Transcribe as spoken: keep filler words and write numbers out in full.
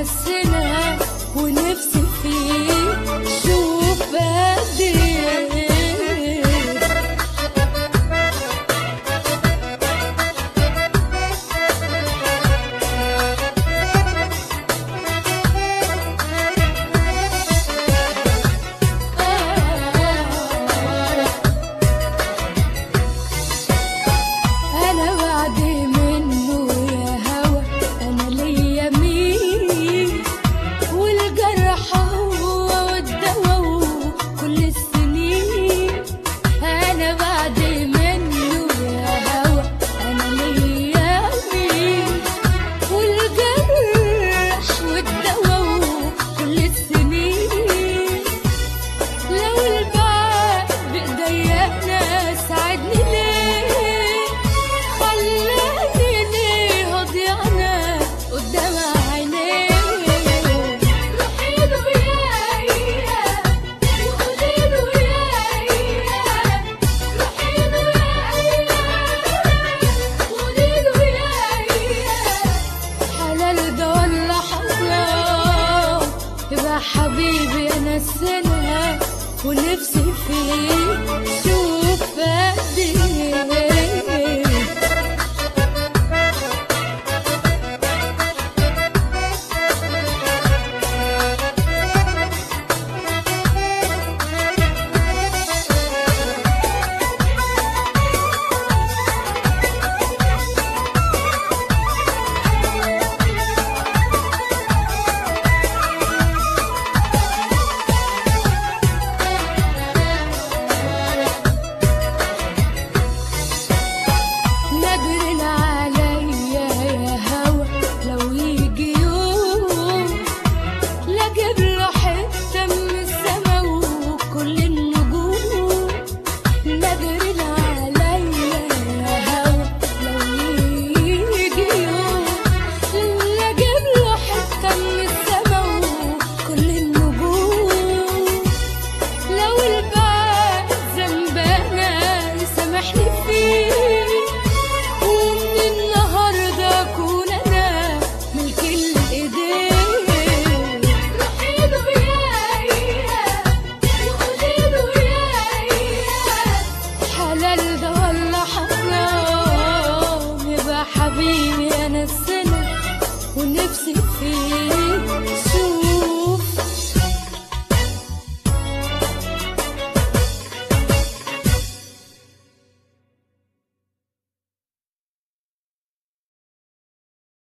نسينا ونفسي فيه. شوف قد ايه انا بعد منه يا هوا، انا ليا مين؟ والجرح هو والدوا وكل السنين. انا بعد منه يا هوا، انا ليا مين؟ والجرح والدوا وكل السنين. لو البعد بايديا انا ساعدني ليه؟ خلاني ليه ضيعنا قدام عينيه. روحي له يا وقولي له يا روحي له يا وقولي له يا حلال ده ولا حرام؟ يبقى حبيبي انا السنة ونفسي فيه. شوف قد ايه نادرين عليا يا هوا لو يجي يوم لا اجيب له حته من السما وكل النجوم. نادرين عليا يا هوا لو يجي يوم لا اجيب له حته من السما وكل النجوم. لو البعد ذنب انا يسامحني فيه.